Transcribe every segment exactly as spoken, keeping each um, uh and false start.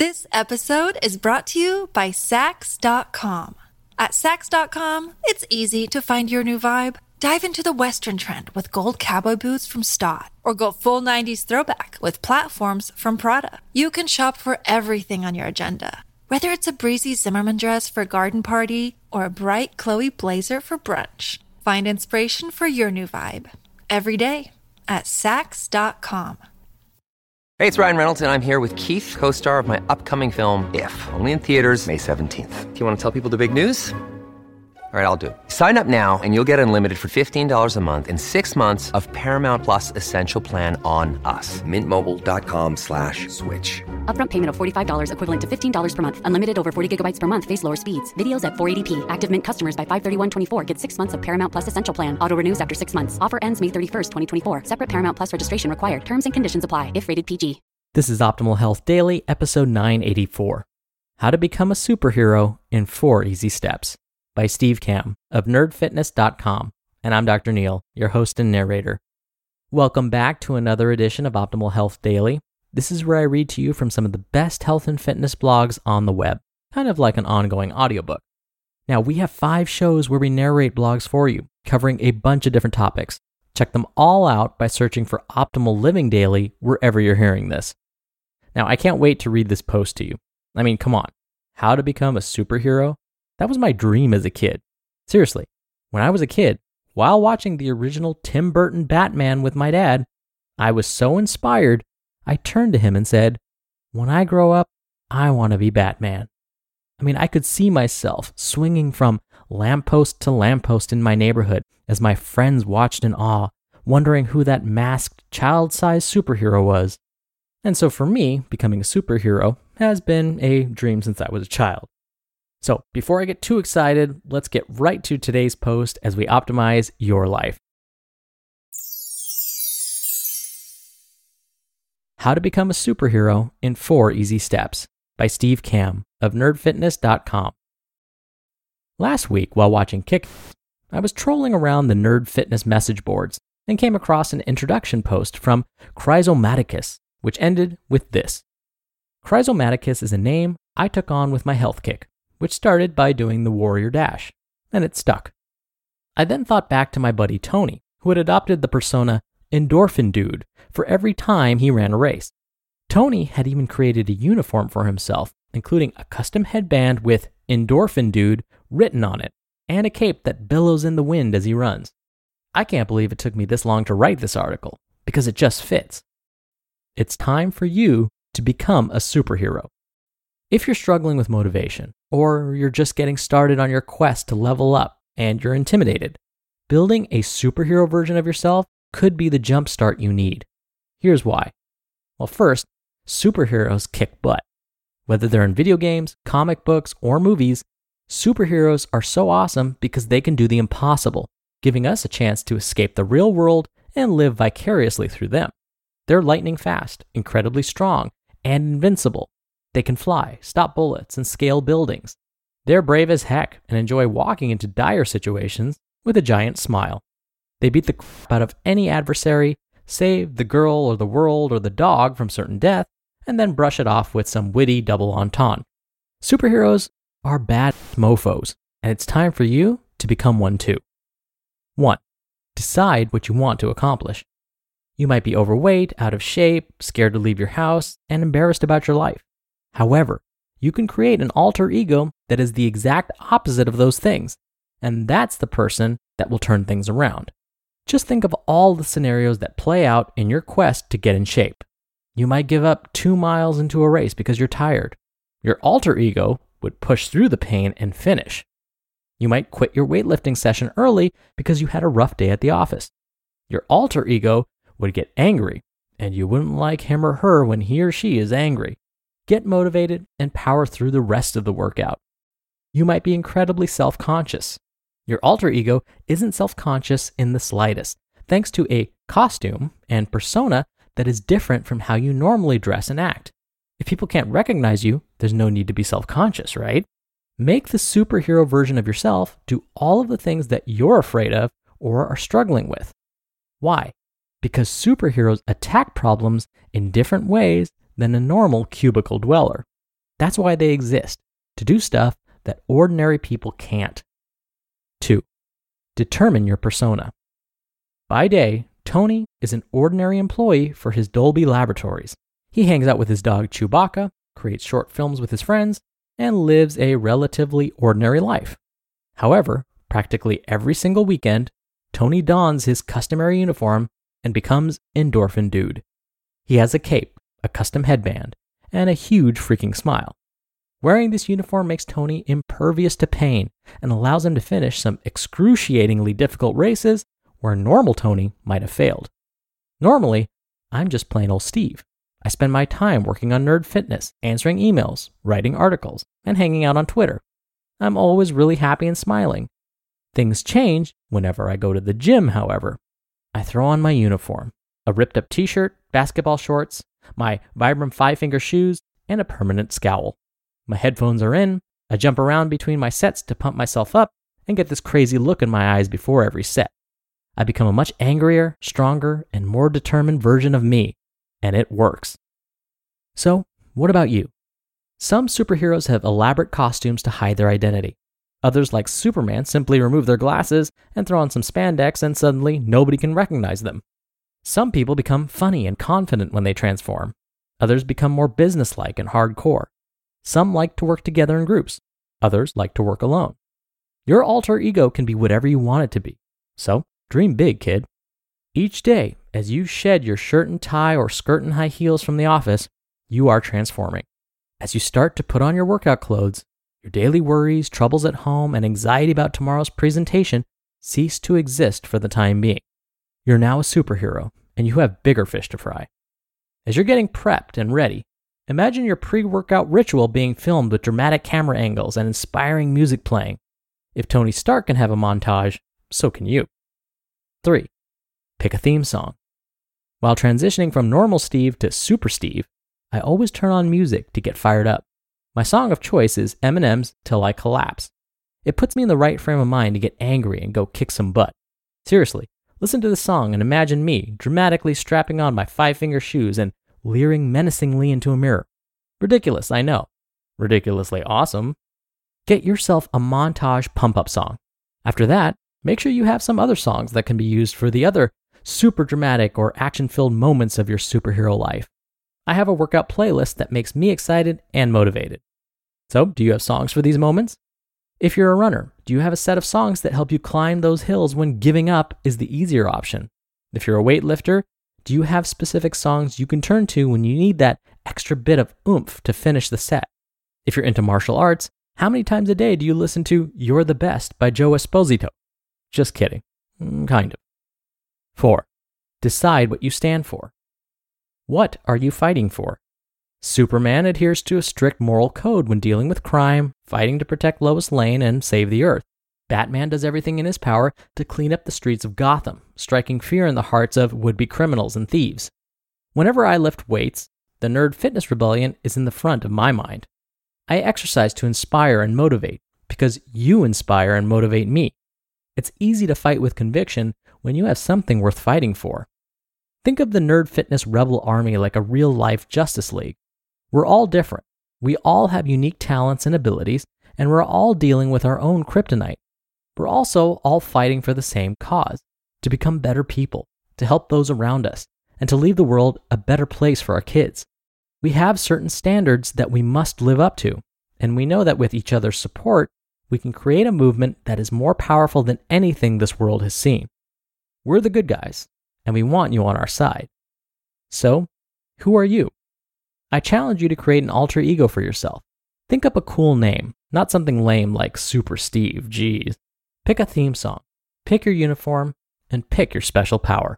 This episode is brought to you by Sax dot com. At Sax dot com, it's easy to find your new vibe. Dive into the Western trend with gold cowboy boots from Stott, or go full nineties throwback with platforms from Prada. You can shop for everything on your agenda, whether it's a breezy Zimmermann dress for a garden party or a bright Chloe blazer for brunch. Find inspiration for your new vibe every day at Sax dot com. Hey, it's Ryan Reynolds, and I'm here with Keith, co-star of my upcoming film, If, only in theaters May seventeenth. Do you want to tell people the big news? All right, I'll do it. Sign up now and you'll get unlimited for fifteen dollars a month and six months of Paramount Plus Essential Plan on us. Mint Mobile dot com slash switch. Upfront payment of forty-five dollars equivalent to fifteen dollars per month. Unlimited over forty gigabytes per month. Face lower speeds. Videos at four eighty p. Active Mint customers by five thirty-one twenty-four get six months of Paramount Plus Essential Plan. Auto renews after six months. Offer ends May thirty-first, twenty twenty-four. Separate Paramount Plus registration required. Terms and conditions apply if rated P G. This is Optimal Health Daily, episode nine eighty-four. How to Become a Superhero in Four Easy Steps by Steve Kamb of nerd fitness dot com. And I'm Doctor Neil, your host and narrator. Welcome back to another edition of Optimal Health Daily. This is where I read to you from some of the best health and fitness blogs on the web, kind of like an ongoing audiobook. Now, we have five shows where we narrate blogs for you, covering a bunch of different topics. Check them all out by searching for Optimal Living Daily wherever you're hearing this. Now, I can't wait to read this post to you. I mean, come on. How to become a superhero? That was my dream as a kid. Seriously, when I was a kid, while watching the original Tim Burton Batman with my dad, I was so inspired, I turned to him and said, when I grow up, I want to be Batman. I mean, I could see myself swinging from lamppost to lamppost in my neighborhood as my friends watched in awe, wondering who that masked, child-sized superhero was. And so for me, becoming a superhero has been a dream since I was a child. So before I get too excited, let's get right to today's post as we optimize your life. How to Become a Superhero in Four Easy Steps by Steve Kamb of nerd fitness dot com. Last week, while watching Kick, I was trolling around the nerd fitness message boards and came across an introduction post from Chrysomaticus, which ended with this. Chrysomaticus is a name I took on with my health kick, which started by doing the Warrior Dash, and it stuck. I then thought back to my buddy Tony, who had adopted the persona Endorphin Dude for every time he ran a race. Tony had even created a uniform for himself, including a custom headband with Endorphin Dude written on it, and a cape that billows in the wind as he runs. I can't believe it took me this long to write this article, because it just fits. It's time for you to become a superhero. If you're struggling with motivation, or you're just getting started on your quest to level up and you're intimidated, building a superhero version of yourself could be the jumpstart you need. Here's why. Well, first, superheroes kick butt. Whether they're in video games, comic books, or movies, superheroes are so awesome because they can do the impossible, giving us a chance to escape the real world and live vicariously through them. They're lightning fast, incredibly strong, and invincible. They can fly, stop bullets, and scale buildings. They're brave as heck and enjoy walking into dire situations with a giant smile. They beat the crap out of any adversary, save the girl or the world or the dog from certain death, and then brush it off with some witty double entendre. Superheroes are bad mofos, and it's time for you to become one too. one. Decide what you want to accomplish. You might be overweight, out of shape, scared to leave your house, and embarrassed about your life. However, you can create an alter ego that is the exact opposite of those things, and that's the person that will turn things around. Just think of all the scenarios that play out in your quest to get in shape. You might give up two miles into a race because you're tired. Your alter ego would push through the pain and finish. You might quit your weightlifting session early because you had a rough day at the office. Your alter ego would get angry, and you wouldn't like him or her when he or she is angry. Get motivated and power through the rest of the workout. You might be incredibly self-conscious. Your alter ego isn't self-conscious in the slightest, thanks to a costume and persona that is different from how you normally dress and act. If people can't recognize you, there's no need to be self-conscious, right? Make the superhero version of yourself do all of the things that you're afraid of or are struggling with. Why? Because superheroes attack problems in different ways than a normal cubicle dweller. That's why they exist, to do stuff that ordinary people can't. Two, determine your persona. By day, Tony is an ordinary employee for his Dolby Laboratories. He hangs out with his dog Chewbacca, creates short films with his friends, and lives a relatively ordinary life. However, practically every single weekend, Tony dons his customary uniform and becomes Endorphin Dude. He has a cape, a custom headband, and a huge freaking smile. Wearing this uniform makes Tony impervious to pain and allows him to finish some excruciatingly difficult races where normal Tony might have failed. Normally, I'm just plain old Steve. I spend my time working on Nerd Fitness, answering emails, writing articles, and hanging out on Twitter. I'm always really happy and smiling. Things change whenever I go to the gym, however. I throw on my uniform, a ripped up t-shirt, basketball shorts, my Vibram five-finger shoes, and a permanent scowl. My headphones are in, I jump around between my sets to pump myself up and get this crazy look in my eyes before every set. I become a much angrier, stronger, and more determined version of me, and it works. So, what about you? Some superheroes have elaborate costumes to hide their identity. Others, like Superman, simply remove their glasses and throw on some spandex and suddenly nobody can recognize them. Some people become funny and confident when they transform. Others become more businesslike and hardcore. Some like to work together in groups. Others like to work alone. Your alter ego can be whatever you want it to be. So, dream big, kid. Each day, as you shed your shirt and tie or skirt and high heels from the office, you are transforming. As you start to put on your workout clothes, your daily worries, troubles at home, and anxiety about tomorrow's presentation cease to exist for the time being. You're now a superhero, and you have bigger fish to fry. As you're getting prepped and ready, imagine your pre-workout ritual being filmed with dramatic camera angles and inspiring music playing. If Tony Stark can have a montage, so can you. Three, pick a theme song. While transitioning from normal Steve to Super Steve, I always turn on music to get fired up. My song of choice is Eminem's Till I Collapse. It puts me in the right frame of mind to get angry and go kick some butt. Seriously, listen to the song and imagine me dramatically strapping on my five-finger shoes and leering menacingly into a mirror. Ridiculous, I know. Ridiculously awesome. Get yourself a montage pump-up song. After that, make sure you have some other songs that can be used for the other super dramatic or action-filled moments of your superhero life. I have a workout playlist that makes me excited and motivated. So, do you have songs for these moments? If you're a runner, do you have a set of songs that help you climb those hills when giving up is the easier option? If you're a weightlifter, do you have specific songs you can turn to when you need that extra bit of oomph to finish the set? If you're into martial arts, how many times a day do you listen to You're the Best by Joe Esposito? Just kidding. Kind of. Four, decide what you stand for. What are you fighting for? Superman adheres to a strict moral code when dealing with crime, fighting to protect Lois Lane and save the Earth. Batman does everything in his power to clean up the streets of Gotham, striking fear in the hearts of would-be criminals and thieves. Whenever I lift weights, the Nerd Fitness Rebellion is in the front of my mind. I exercise to inspire and motivate because you inspire and motivate me. It's easy to fight with conviction when you have something worth fighting for. Think of the Nerd Fitness Rebel Army like a real-life Justice League. We're all different. We all have unique talents and abilities, and we're all dealing with our own kryptonite. We're also all fighting for the same cause, to become better people, to help those around us, and to leave the world a better place for our kids. We have certain standards that we must live up to, and we know that with each other's support, we can create a movement that is more powerful than anything this world has seen. We're the good guys, and we want you on our side. So, who are you? I challenge you to create an alter ego for yourself. Think up a cool name, not something lame like Super Steve, geez. Pick a theme song, pick your uniform, and pick your special power.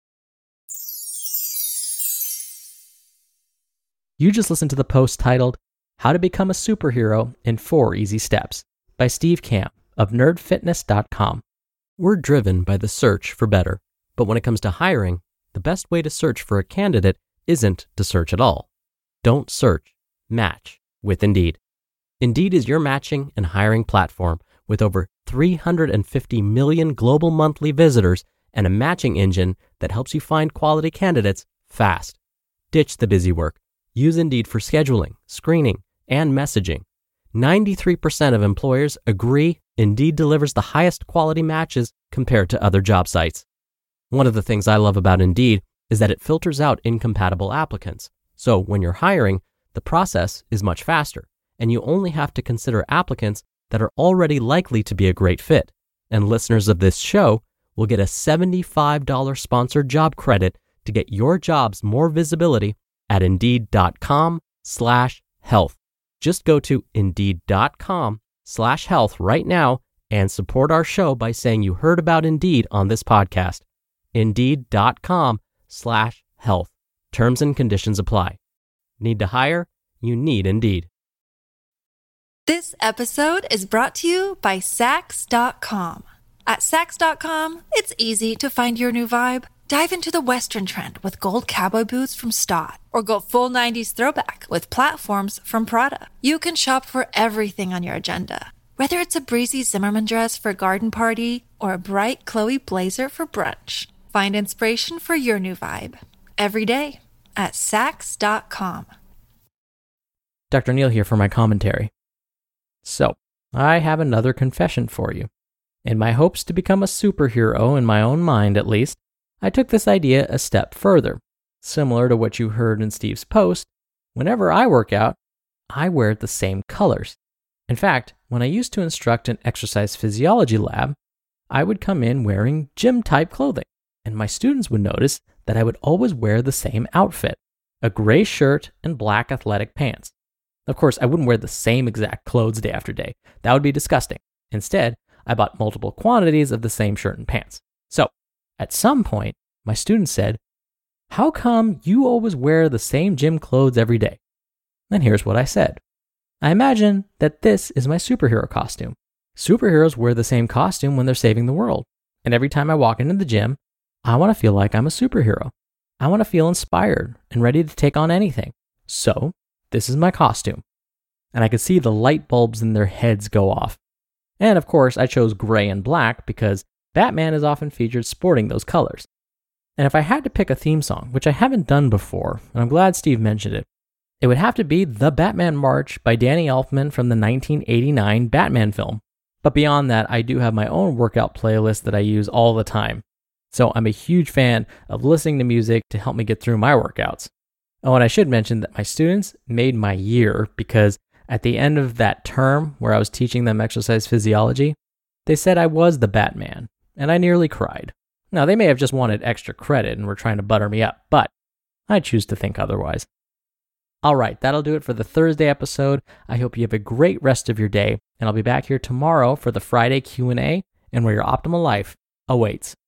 You just listened to the post titled, How to Become a Superhero in Four Easy Steps by Steve Kamb of nerd fitness dot com. We're driven by the search for better, but when it comes to hiring, the best way to search for a candidate isn't to search at all. Don't search, match with Indeed. Indeed is your matching and hiring platform with over three hundred fifty million global monthly visitors and a matching engine that helps you find quality candidates fast. Ditch the busy work. Use Indeed for scheduling, screening, and messaging. ninety-three percent of employers agree Indeed delivers the highest quality matches compared to other job sites. One of the things I love about Indeed is that it filters out incompatible applicants. So when you're hiring, the process is much faster, and you only have to consider applicants that are already likely to be a great fit. And listeners of this show will get a seventy-five dollars sponsored job credit to get your jobs more visibility at Indeed.com slash health. Just go to Indeed.com slash health right now and support our show by saying you heard about Indeed on this podcast. Indeed.com slash health. Terms and conditions apply. Need to hire? You need Indeed. This episode is brought to you by Sax dot com. At Sax dot com, it's easy to find your new vibe. Dive into the Western trend with gold cowboy boots from Stott, or go full nineties throwback with platforms from Prada. You can shop for everything on your agenda, whether it's a breezy Zimmermann dress for a garden party or a bright Chloe blazer for brunch. Find inspiration for your new vibe every day at Sax dot com. Doctor Neil here for my commentary. So, I have another confession for you. In my hopes to become a superhero, in my own mind at least, I took this idea a step further. Similar to what you heard in Steve's post, whenever I work out, I wear the same colors. In fact, when I used to instruct an exercise physiology lab, I would come in wearing gym-type clothing, and my students would notice that I would always wear the same outfit, a gray shirt and black athletic pants. Of course, I wouldn't wear the same exact clothes day after day. That would be disgusting. Instead, I bought multiple quantities of the same shirt and pants. So, at some point, my students said, "How come you always wear the same gym clothes every day?" And here's what I said. I imagine that this is my superhero costume. Superheroes wear the same costume when they're saving the world. And every time I walk into the gym, I want to feel like I'm a superhero. I want to feel inspired and ready to take on anything. So, this is my costume. And I could see the light bulbs in their heads go off. And of course, I chose gray and black because Batman is often featured sporting those colors. And if I had to pick a theme song, which I haven't done before, and I'm glad Steve mentioned it, it would have to be The Batman March by Danny Elfman from the nineteen eighty-nine Batman film. But beyond that, I do have my own workout playlist that I use all the time. So I'm a huge fan of listening to music to help me get through my workouts. Oh, and I should mention that my students made my year because at the end of that term where I was teaching them exercise physiology, they said I was the Batman, and I nearly cried. Now, they may have just wanted extra credit and were trying to butter me up, but I choose to think otherwise. All right, that'll do it for the Thursday episode. I hope you have a great rest of your day, and I'll be back here tomorrow for the Friday Q and A and where your optimal life awaits.